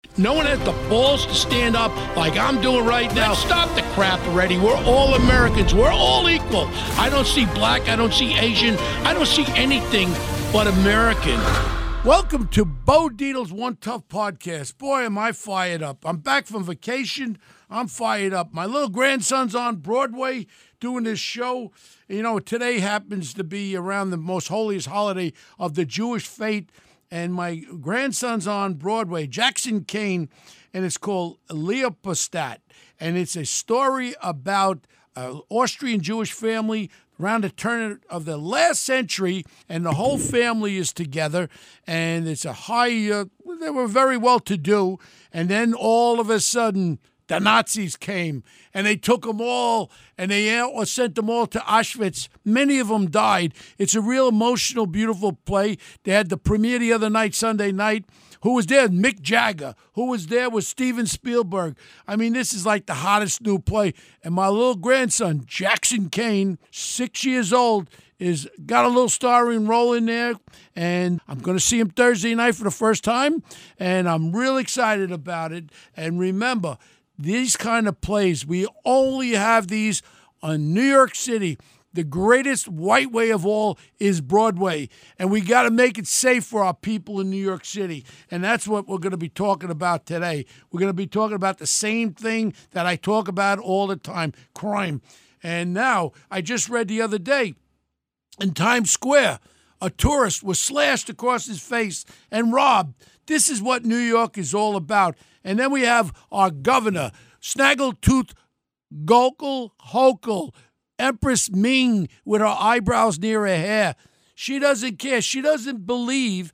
No one has the balls to stand up like I'm doing right now. Stop the crap already. We're all Americans. We're all equal. I don't see black. I don't see Asian. I don't see anything but American. Welcome to Bo Dietl's One Tough Podcast. Boy, am I fired up. I'm back from vacation. I'm fired up. My little grandson's on Broadway doing this show. You know, today happens to be around the most holiest holiday of the Jewish faith. And my grandson's on Broadway, Jackson Kane, and it's called Leopoldstadt. And it's a story about an Austrian Jewish family around the turn of the last century, and the whole family is together. And it's a they were very well-to-do. And then all of a sudden, the Nazis came, and they took them all, and they sent them all to Auschwitz. Many of them died. It's a real emotional, beautiful play. They had the premiere the other night, Sunday night. Who was there? Mick Jagger. Who was there was Steven Spielberg. I mean, this is like the hottest new play. And my little grandson, Jackson Kane, 6 years old, is got a little starring role in there, and I'm going to see him Thursday night for the first time, and I'm really excited about it. And remember, these kind of plays, we only have these on New York City. The greatest white way of all is Broadway, and we got to make it safe for our people in New York City, and that's what we're going to be talking about today. We're going to be talking about the same thing that I talk about all the time, crime. And now, I just read the other day, in Times Square, a tourist was slashed across his face and robbed. This is what New York is all about. And then we have our governor, Snaggletooth Gokul Hochul, Empress Ming with her eyebrows near her hair. She doesn't care. She doesn't believe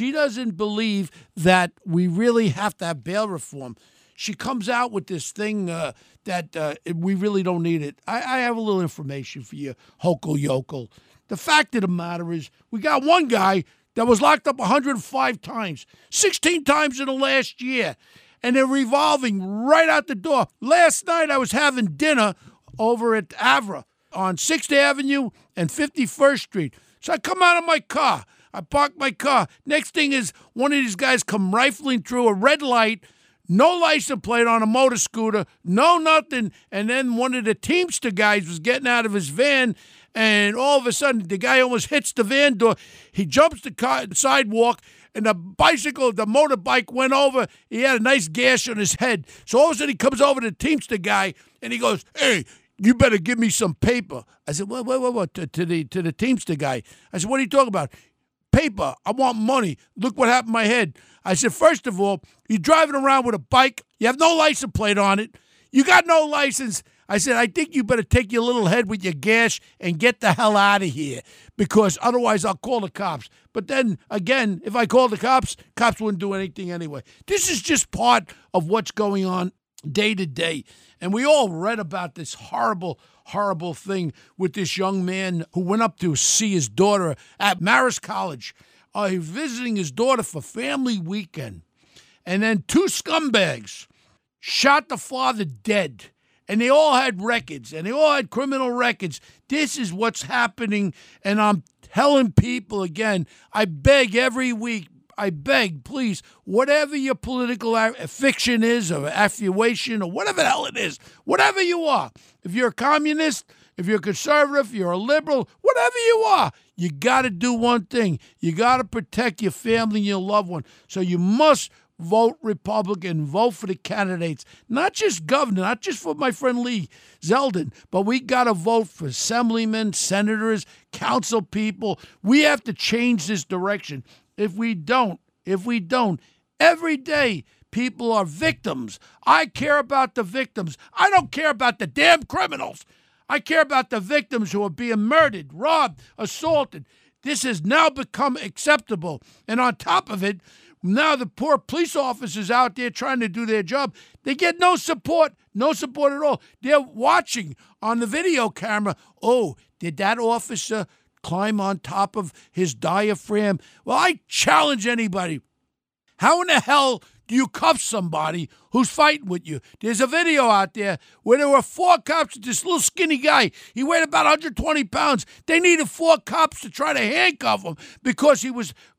that we really have to have bail reform. She comes out with this thing that we really don't need it. I have a little information for you, Hochul Yokel. The fact of the matter is we got one guy that was locked up 105 times, 16 times in the last year, and they're revolving right out the door. Last night I was having dinner over at Avra on 6th Avenue and 51st Street. So I come out of my car. I park my car. Next thing is one of these guys come rifling through a red light, no license plate on a motor scooter, no nothing. And then one of the Teamster guys was getting out of his van, and all of a sudden the guy almost hits the van door. He jumps the sidewalk, and the motorbike went over. He had a nice gash on his head. So all of a sudden he comes over to the Teamster guy, and he goes, "Hey, you better give me some paper." I said, what? To the Teamster guy. I said, "What are you talking about?" "Paper. I want money. Look what happened to my head." I said, "First of all, you're driving around with a bike. You have no license plate on it. You got no license." I said, "I think you better take your little head with your gash and get the hell out of here, because otherwise I'll call the cops." But then, again, if I called the cops wouldn't do anything anyway. This is just part of what's going on day to day. And we all read about this horrible, horrible thing with this young man who went up to see his daughter at Marist College. He was visiting his daughter for family weekend. And then two scumbags shot the father dead. And they all had records, and they all had criminal records. This is what's happening, and I'm telling people again, I beg every week, please, whatever your political fiction is, or affiliation, or whatever the hell it is, whatever you are, if you're a communist, if you're a conservative, you're a liberal, whatever you are, you got to do one thing. You got to protect your family and your loved one. So you must vote Republican, vote for the candidates, not just governor, not just for my friend Lee Zeldin, but we got to vote for assemblymen, senators, council people. We have to change this direction. If we don't, every day people are victims. I care about the victims. I don't care about the damn criminals. I care about the victims who are being murdered, robbed, assaulted. This has now become acceptable. And on top of it, now the poor police officers out there trying to do their job, they get no support at all. They're watching on the video camera. Oh, did that officer climb on top of his diaphragm? Well, I challenge anybody. How in the hell do you cuff somebody who's fighting with you? There's a video out there where there were 4 cops with this little skinny guy. He weighed about 120 pounds. They needed 4 cops to try to handcuff him because he was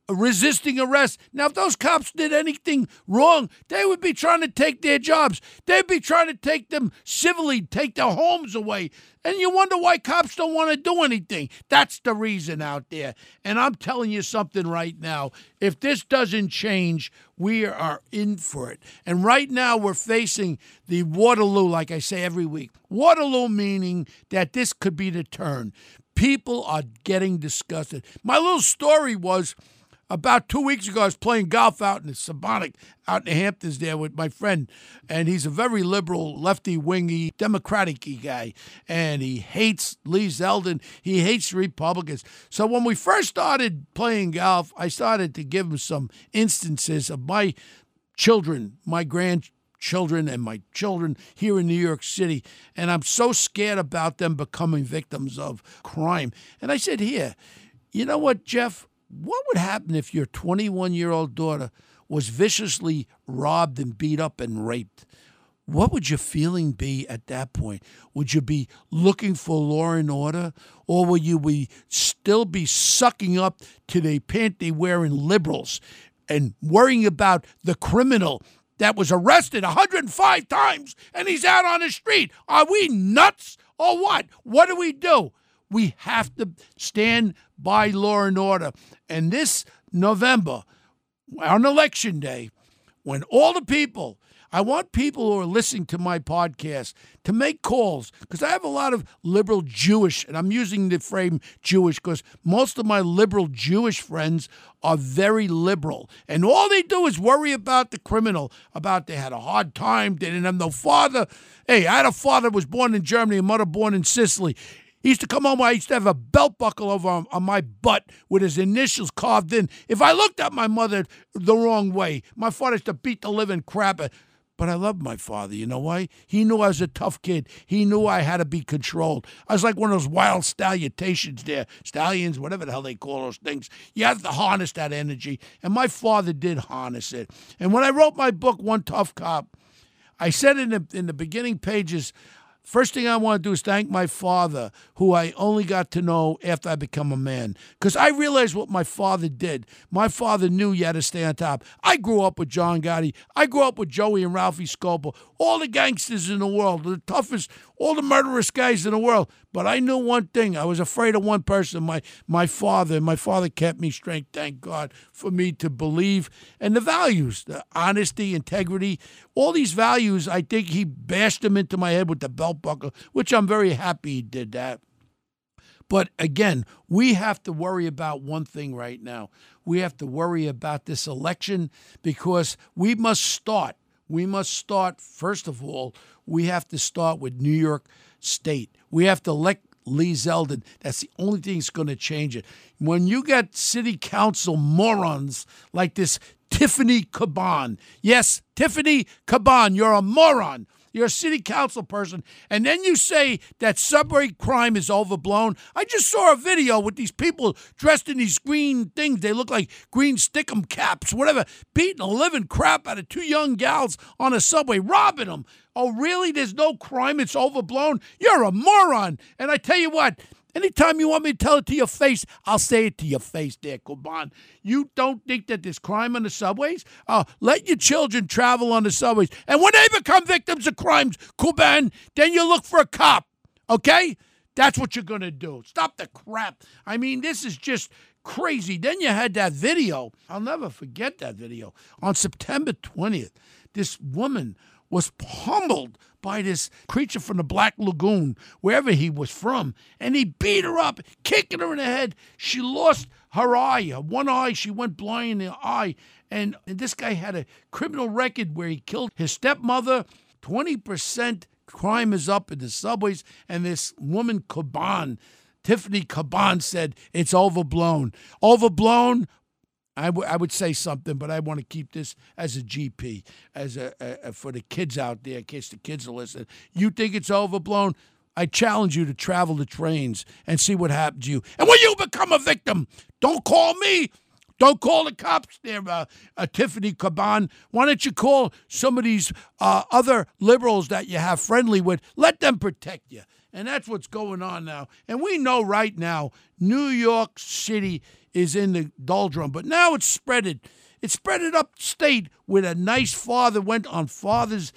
resisting arrest. Now, if those cops did anything wrong, they would be trying to take their jobs. They'd be trying to take them civilly, take their homes away. And you wonder why cops don't want to do anything. That's the reason out there. And I'm telling you something right now. If this doesn't change, we are in for it. And right now we're facing the Waterloo, like I say every week. Waterloo meaning that this could be the turn. People are getting disgusted. My little story was, about 2 weeks ago, I was playing golf out in the Sabonic, out in the Hamptons there with my friend, and he's a very liberal, lefty-wingy, democratic-y guy, and he hates Lee Zeldin. He hates the Republicans. So when we first started playing golf, I started to give him some instances of my children, my grandchildren, and my children here in New York City, and I'm so scared about them becoming victims of crime. And I said, here, you know what, Jeff? What would happen if your 21-year-old daughter was viciously robbed and beat up and raped? What would your feeling be at that point? Would you be looking for law and order, or will you still be sucking up to the panty-wearing liberals and worrying about the criminal that was arrested 105 times and he's out on the street? Are we nuts or what? What do? We have to stand by law and order. And this November, on Election Day, when all the people, I want people who are listening to my podcast to make calls, because I have a lot of liberal Jewish, and I'm using the frame Jewish because most of my liberal Jewish friends are very liberal. And all they do is worry about the criminal, about they had a hard time, they didn't have no father. Hey, I had a father who was born in Germany, a mother born in Sicily. He used to come home, I used to have a belt buckle over on my butt with his initials carved in. If I looked at my mother the wrong way, my father used to beat the living crap out. But I loved my father. You know why? He knew I was a tough kid. He knew I had to be controlled. I was like one of those wild stallions there. Stallions, whatever the hell they call those things. You have to harness that energy. And my father did harness it. And when I wrote my book, One Tough Cop, I said in the beginning pages, first thing I want to do is thank my father, who I only got to know after I become a man. Because I realized what my father did. My father knew you had to stay on top. I grew up with John Gotti. I grew up with Joey and Ralphie Scopo. All the gangsters in the world, the toughest, all the murderous guys in the world. But I knew one thing. I was afraid of one person, my father. And my father kept me straight, thank God, for me to believe. And the values, the honesty, integrity, all these values, I think he bashed them into my head with the belt buckle, which I'm very happy he did that. But again, we have to worry about one thing right now. We have to worry about this election, because we must start. We must start, first of all, we have to start with New York State. We have to elect Lee Zeldin. That's the only thing that's going to change it. When you get city council morons like this Tiffany Caban, yes, Tiffany Caban, you're a moron. You're a city council person, and then you say that subway crime is overblown. I just saw a video with these people dressed in these green things. They look like green stickum caps, whatever, beating the living crap out of two young gals on a subway, robbing them. Oh, really? There's no crime? It's overblown? You're a moron. And I tell you what, anytime you want me to tell it to your face, I'll say it to your face there, Caban. You don't think that there's crime on the subways? Let your children travel on the subways. And when they become victims of crimes, Caban, then you look for a cop, okay? That's what you're going to do. Stop the crap. I mean, this is just crazy. Then you had that video. I'll never forget that video. On September 20th, this woman was pummeled by this creature from the Black Lagoon, wherever he was from, and he beat her up, kicking her in the head. She lost her eye, one eye. She went blind in the eye, and this guy had a criminal record where he killed his stepmother. 20% crime is up in the subways, and this woman, Caban, Tiffany Caban, said it's overblown. Overblown? I would say something, but I want to keep this as a GP, as for the kids out there, in case the kids are listening. You think it's overblown? I challenge you to travel the trains and see what happens to you. And when you become a victim, don't call me. Don't call the cops there, Tiffany Caban. Why don't you call some of these other liberals that you have friendly with? Let them protect you. And that's what's going on now. And we know right now, New York City is in the doldrum. But now it's spreaded. It's spreaded upstate with a nice father went on Father's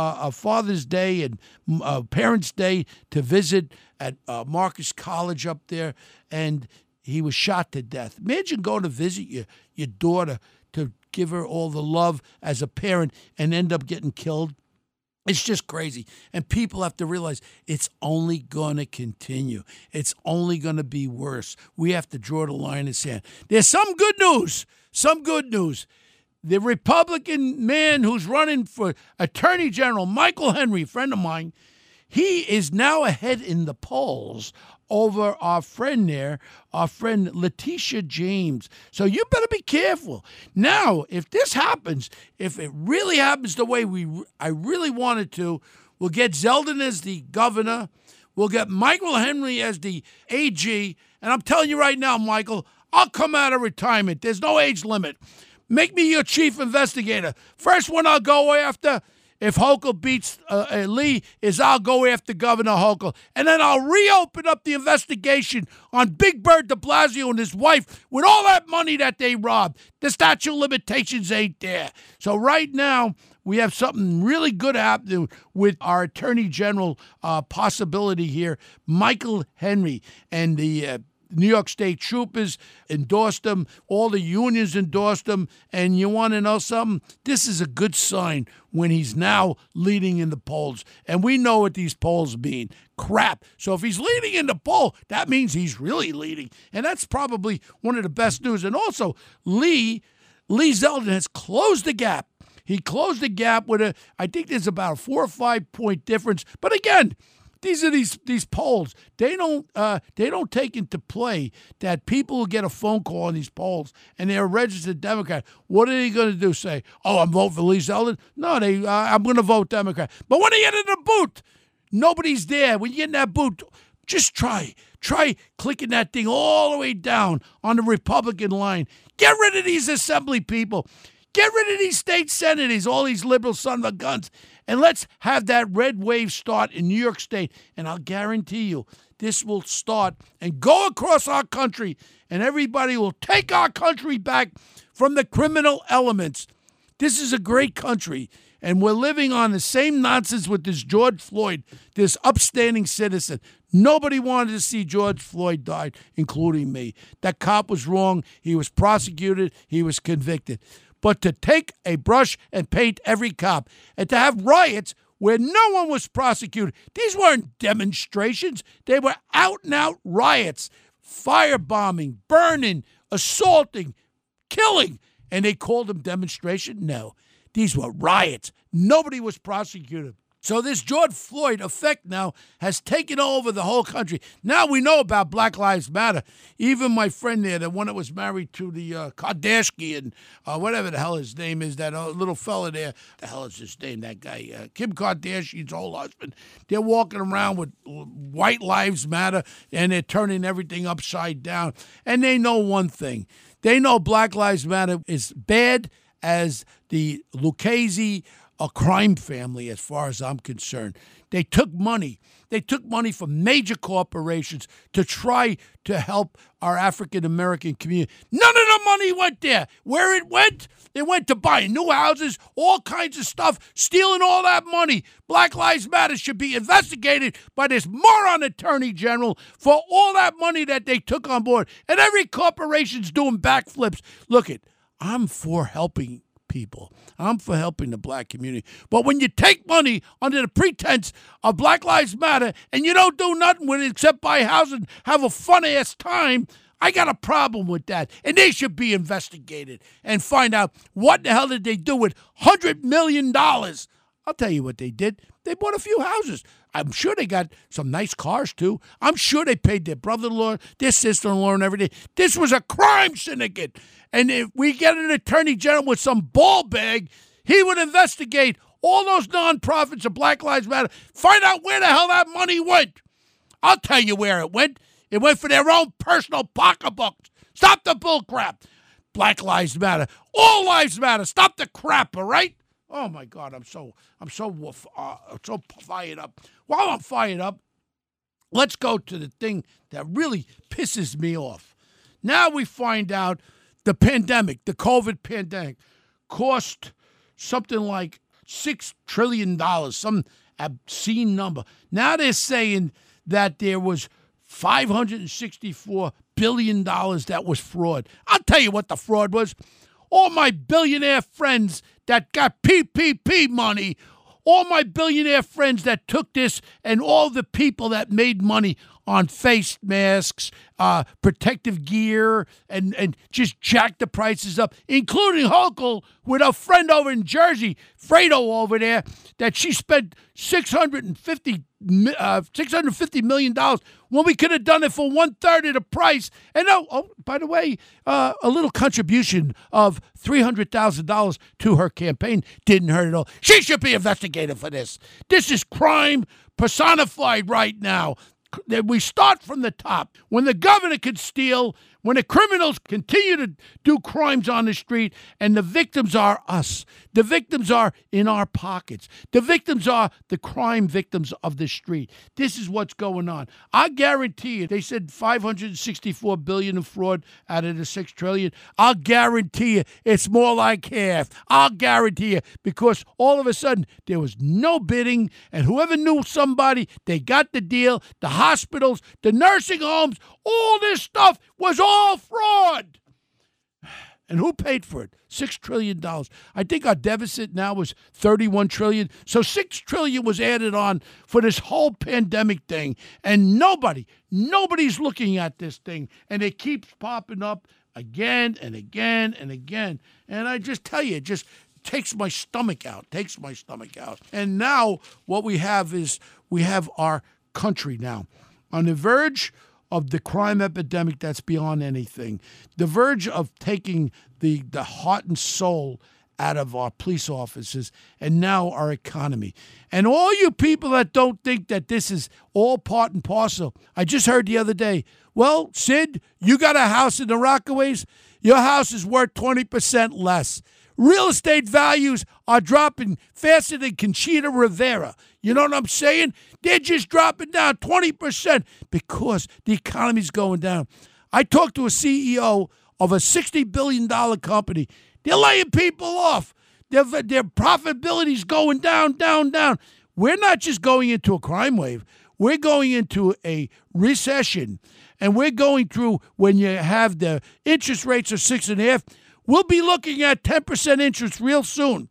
Day and Parents' Day to visit at Marcus College up there, and he was shot to death. Imagine going to visit your daughter to give her all the love as a parent and end up getting killed. It's just crazy. And people have to realize it's only going to continue. It's only going to be worse. We have to draw the line in the sand. There's some good news. Some good news. The Republican man who's running for Attorney General, Michael Henry, a friend of mine, he is now ahead in the polls over our friend there, our friend Letitia James. So you better be careful. Now, if this happens, if it really happens the way I really want it to, we'll get Zeldin as the governor. We'll get Michael Henry as the AG. And I'm telling you right now, Michael, I'll come out of retirement. There's no age limit. Make me your chief investigator. First one I'll go after, if Hochul beats Lee, is I'll go after Governor Hochul. And then I'll reopen up the investigation on Big Bird de Blasio and his wife with all that money that they robbed. The statute of limitations ain't there. So right now, we have something really good happening with our Attorney General possibility here, Michael Henry, and the New York State troopers endorsed him. All the unions endorsed him. And you want to know something? This is a good sign when he's now leading in the polls. And we know what these polls mean. Crap. So if he's leading in the poll, that means he's really leading. And that's probably one of the best news. And also, Lee Zeldin has closed the gap. He closed the gap with I think there's about a 4 or 5 point difference. But again, these are these polls. They don't take into play that people will get a phone call on these polls and they're a registered Democrat. What are they going to do? Say, "Oh, I'm voting for Lee Zeldin"? No, I'm going to vote Democrat. But when they get in the booth, nobody's there. When you get in that booth, just try clicking that thing all the way down on the Republican line. Get rid of these assembly people. Get rid of these state senators, all these liberal son of a guns, and let's have that red wave start in New York State. And I'll guarantee you, this will start and go across our country, and everybody will take our country back from the criminal elements. This is a great country, and we're living on the same nonsense with this George Floyd, this upstanding citizen. Nobody wanted to see George Floyd die, including me. That cop was wrong. He was prosecuted. He was convicted. But to take a brush and paint every cop and to have riots where no one was prosecuted, these weren't demonstrations. They were out-and-out riots, firebombing, burning, assaulting, killing. And they called them demonstration? No. These were riots. Nobody was prosecuted. So this George Floyd effect now has taken over the whole country. Now we know about Black Lives Matter. Even my friend there, the one that was married to the Kardashian, whatever the hell his name is, that little fella there. The hell is his name, that guy? Kim Kardashian's old husband. They're walking around with White Lives Matter, and they're turning everything upside down. And they know one thing. They know Black Lives Matter is bad as the Lucchese a crime family, as far as I'm concerned. They took money. They took money from major corporations to try to help our African-American community. None of the money went there. Where it went to buying new houses, all kinds of stuff, stealing all that money. Black Lives Matter should be investigated by this moron attorney general for all that money that they took on board. And every corporation's doing backflips. Look I'm for helping people. I'm for helping the black community. But when you take money under the pretense of Black Lives Matter and you don't do nothing with it except buy houses and have a fun-ass time, I got a problem with that. And they should be investigated and find out what the hell did they do with $100 million. I'll tell you what they did. They bought a few houses. I'm sure they got some nice cars, too. I'm sure they paid their brother-in-law, their sister-in-law, and everything. This was a crime syndicate. And if we get an attorney general with some ball bag, he would investigate all those nonprofits of Black Lives Matter, find out where the hell that money went. I'll tell you where it went. It went for their own personal pocketbooks. Stop the bull crap. Black Lives Matter. All lives matter. Stop the crap, all right? Oh my God, I'm so fired up. While I'm fired up, let's go to the thing that really pisses me off. Now we find out the pandemic, the COVID pandemic, cost something like $6 trillion, some obscene number. Now they're saying that there was $564 billion that was fraud. I'll tell you what the fraud was. All my billionaire friends that got PPP money, all my billionaire friends that took this, and all the people that made money on face masks, protective gear, and just jacked the prices up, including Hochul with a friend over in Jersey, Fredo over there, that she spent $650 million when we could have done it for 1/3 of the price. And by the way, a little contribution of $300,000 to her campaign didn't hurt at all. She should be investigated for this. This is crime personified right now. We start from the top. When the governor could steal, when the criminals continue to do crimes on the street, and the victims are us. The victims are in our pockets. The victims are the crime victims of the street. This is what's going on. I guarantee you, they said $564 billion in fraud out of the $6 trillion. I'll guarantee you it's more like half. I'll guarantee you, because all of a sudden there was no bidding, and whoever knew somebody, they got the deal. The hospitals, the nursing homes, all this stuff was all fraud. And who paid for it? $6 trillion. I think our deficit now was $31 trillion. So $6 trillion was added on for this whole pandemic thing. And nobody's looking at this thing. And it keeps popping up again and again and again. And I just tell you, it just takes my stomach out, And now what we have is we have our country now on the verge of the crime epidemic that's beyond anything, the verge of taking the heart and soul out of our police officers and now our economy. And all you people that don't think that this is all part and parcel, I just heard the other day, well, Sid, you got a house in the Rockaways, your house is worth 20% less. Real estate values are dropping faster than Conchita Rivera. You know what I'm saying? They're just dropping down 20% because the economy's going down. I talked to a CEO of a $60 billion company. They're laying people off. Their profitability's going down, down, down. We're not just going into a crime wave. We're going into a recession. And we're going through, when you have the interest rates of 6.5%, we'll be looking at 10% interest real soon.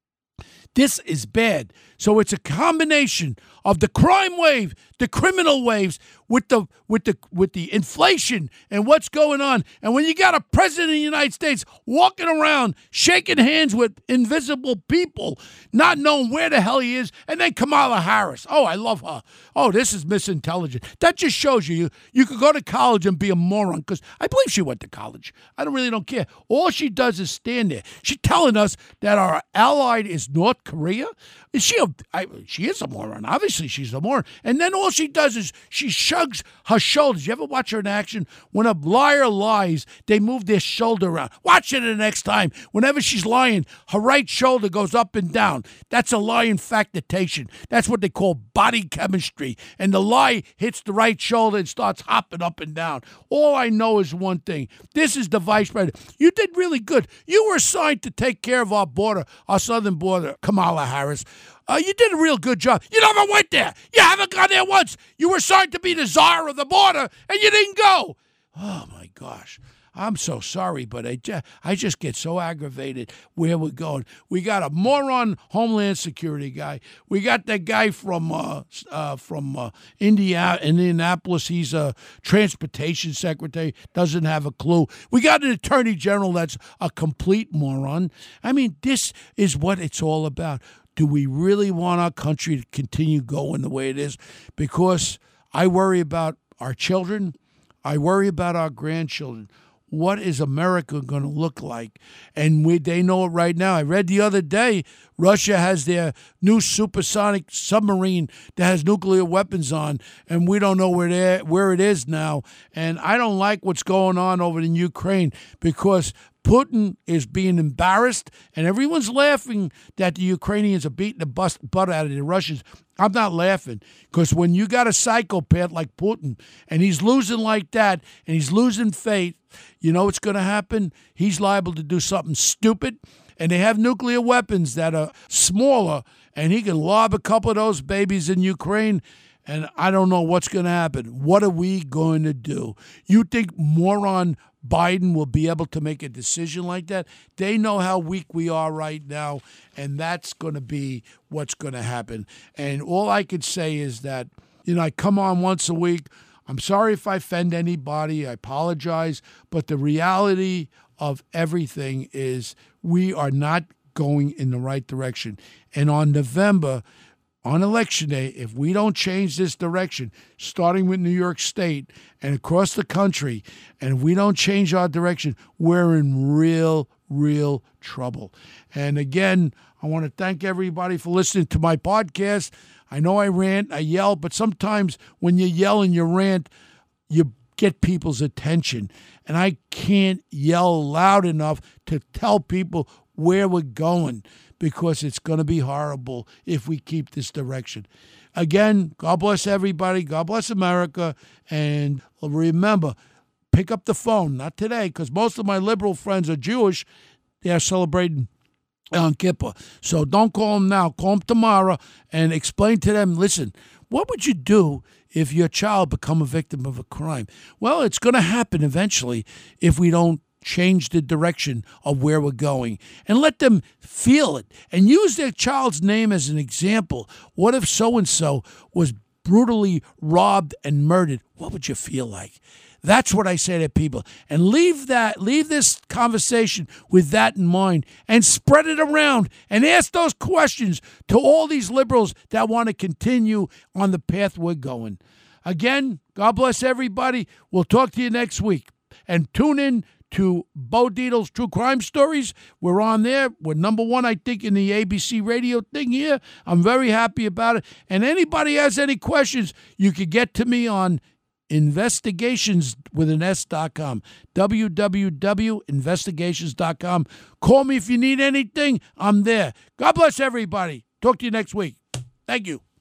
This is bad. So it's a combination of the crime wave, the criminal waves, with the inflation and what's going on. And when you got a president of the United States walking around shaking hands with invisible people, not knowing where the hell he is, and then Kamala Harris. Oh, I love her. Oh, this is misintelligent. That just shows you could go to college and be a moron, because I believe she went to college. I really don't care. All she does is stand there. She's telling us that our ally is North Korea. She is a moron. Obviously, she's a moron. And then all she does is she shrugs her shoulders. You ever watch her in action? When a liar lies, they move their shoulder around. Watch it the next time. Whenever she's lying, her right shoulder goes up and down. That's a lying factitation. That's what they call body chemistry. And the lie hits the right shoulder and starts hopping up and down. All I know is one thing. This is the vice president. You did really good. You were assigned to take care of our border, our southern border, Kamala Harris. You did a real good job. You never went there. You haven't gone there once. You were assigned to be the czar of the border, and you didn't go. Oh, my gosh. I'm so sorry, but I just get so aggravated where we're going. We got a moron Homeland Security guy. We got that guy from Indianapolis. He's a transportation secretary, doesn't have a clue. We got an attorney general that's a complete moron. I mean, this is what it's all about. Do we really want our country to continue going the way it is? Because I worry about our children. I worry about our grandchildren. What is America going to look like? And they know it right now. I read the other day, Russia has their new supersonic submarine that has nuclear weapons on, and we don't know where it is now. And I don't like what's going on over in Ukraine, because Putin is being embarrassed, and everyone's laughing that the Ukrainians are beating the butt out of the Russians. I'm not laughing, because when you got a psychopath like Putin, and he's losing like that, and he's losing faith, you know what's going to happen? He's liable to do something stupid, and they have nuclear weapons that are smaller, and he can lob a couple of those babies in Ukraine, and I don't know what's going to happen. What are we going to do? You think moron Biden will be able to make a decision like that? They know how weak we are right now, and that's going to be what's going to happen. And all I could say is that, I come on once a week. I'm sorry if I offend anybody. I apologize. But the reality of everything is we are not going in the right direction. And on November, on Election Day, if we don't change this direction, starting with New York State and across the country, and if we don't change our direction, we're in real trouble. And again, I want to thank everybody for listening to my podcast. I know I rant, I yell, but sometimes when you yell and you rant, you get people's attention. And I can't yell loud enough to tell people where we're going, because it's going to be horrible if we keep this direction. Again, God bless everybody. God bless America. And remember, pick up the phone. Not today, because most of my liberal friends are Jewish. They are celebrating Yom Kippur. So don't call them now. Call them tomorrow and explain to them, listen, what would you do if your child become a victim of a crime? Well, it's going to happen eventually if we don't change the direction of where we're going, and let them feel it and use their child's name as an example. What if so-and-so was brutally robbed and murdered? What would you feel like? That's what I say to people. And leave this conversation with that in mind, and spread it around and ask those questions to all these liberals that want to continue on the path we're going. Again, God bless everybody. We'll talk to you next week. And tune in to Bo Dietl's True Crime Stories. We're on there. We're number one, I think, in the ABC radio thing here. I'm very happy about it. And anybody has any questions, you could get to me on investigations.com, www.investigations.com. Call me if you need anything. I'm there. God bless everybody. Talk to you next week. Thank you.